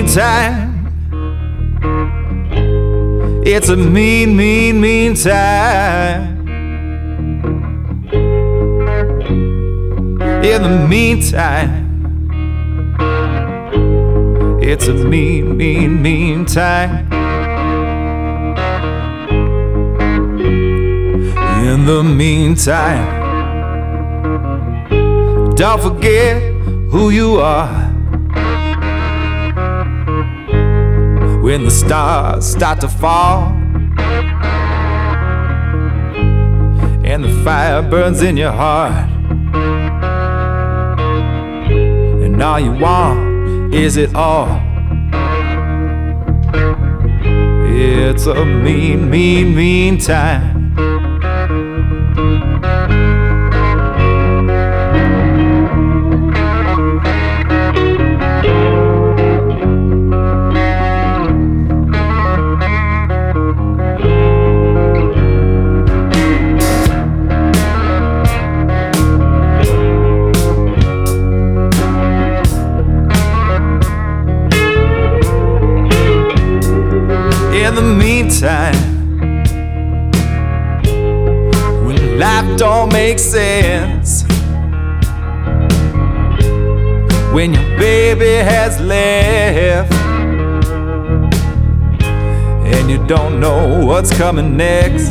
time. It's a mean, mean, mean time. In the meantime, it's a mean, mean, mean time. In the meantime, don't forget who you are. When the stars start to fall and the fire burns in your heart, and all you want is it all. It's a mean, mean, mean time. In the meantime, when life don't make sense, when your baby has left and you don't know what's coming next,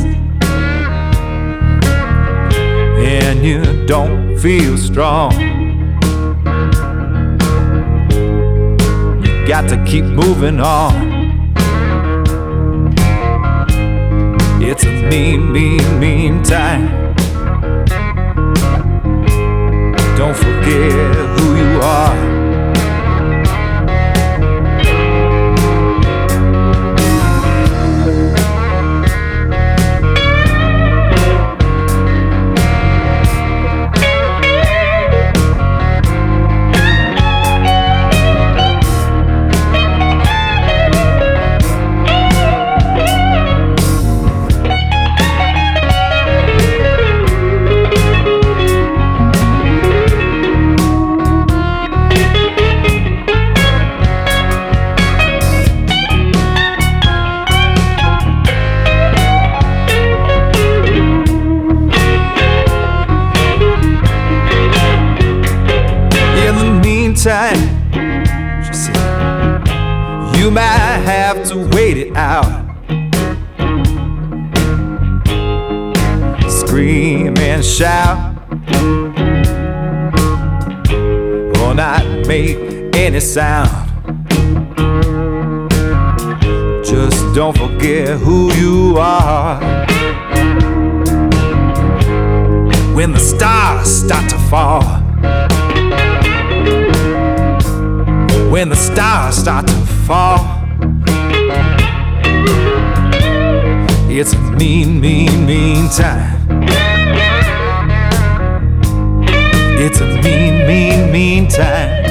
and you don't feel strong, you got to keep moving on. It's a mean, mean, mean time. Don't forget who you are. Time, she said, you might have to wait it out. Scream and shout, or not make any sound. Just don't forget who you are. When the stars start to fall, when the stars start to fall, it's a mean, mean, mean time. It's a mean, mean, mean time.